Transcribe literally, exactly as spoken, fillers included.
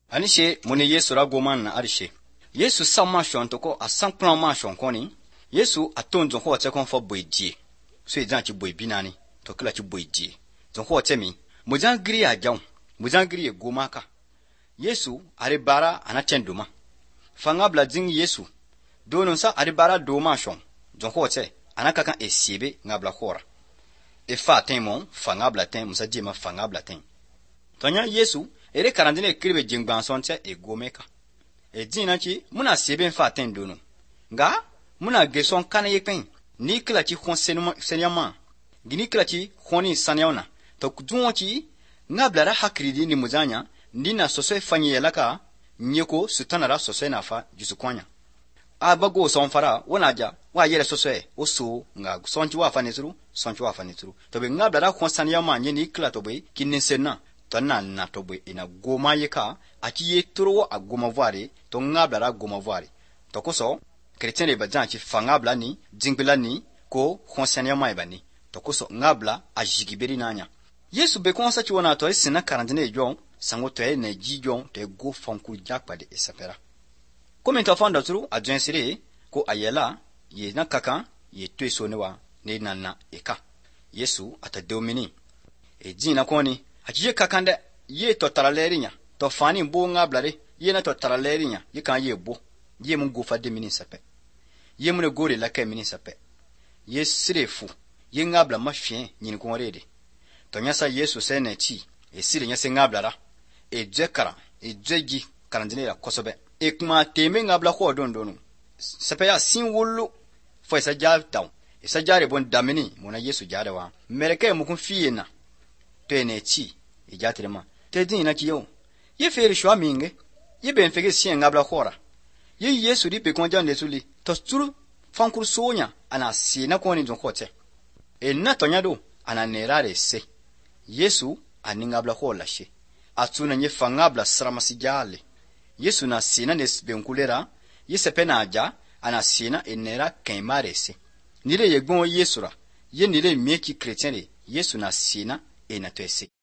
Anishe muni Yesu ra goman na arishe. Yesu sa ma shon toko a san plan ma shon koni. Yesu a ton zon ho te kon fo boy die. So e jan chi boy binani to kila chi boy die. Zon ho te mi mo jan gri a jaw. Mo jan gri e goma ka. Yesu are bara ana tenduma. Fanga bla ding Yesu. Donon sa are bara do ma shon. Zon ho te anaka kan e sibe ngabla khora. E fa temon fanga bla tem musa di ma fanga bla tem. Tonya Yesu ere karandine kribe jingban sonte e gomeka. E dina chi muna seben fa ten dono. Nga muna geson kana yepen ni kila chi khon senuma senyama. Gini kila chi khoni sanyona. To kudun chi ngablara hakridi ni muzanya ndina soso fanyi yelaka nyeko sutanara soso nafa jusukwanya. Abago son fara wonaja wa yele soso e oso nga sonchi wa fanisuru sonchi wa fanisuru. To be ngablara khon sanyama nyeni kila to be kininsenna. Tona na tobe ina goma yeka aki ye turo a goma voire to ngabla goma voire to koso chrétien le bajan chi fangabla ni jingbela ni ko khonsenya mai bani to koso ngabla a jigiberi nanya Yesu be konsa chi wona to isina karandine ejon sango to e na jijon to go fonku jakpa de esapera comme to fanda turu a jensire ko ayela ye na kaka ye tweso ne wa ne nana eka Yesu ata domini e jina koni Ajiye kakande ye to taralerinya to fani bo ngablare ye na to taralerinya ye kan ye bo ye mun go fa de mini sape ye mun go re la ka mini sape ye sirefu ye ngabla mafien nyin ko rede to nyasa Yesu se na chi e sire nya se ngablara e jekara e jeji karandine la kosobe e kuma teme ngabla ko dondonu sape ya sin wulu fo esa jar taw esa jare bon damini mona Yesu jare wa mereke mu kun fiye na tene chi e jatrema te din na kiyo ye fere shwa minge ye ben fege sien ngabla khora ye Yesu ri pe konja nesuli to turu fankur sonya ana sina koni jon khote e na tonyado ana nerare se Yesu ani ngabla khola she atuna nye fangabla sramasijale Yesu na sina nes benkulera ye sepena aja ana sina enera kemare se nire yegbon Yesu ra ye nire mieki chrétien Yesu na sina e na tese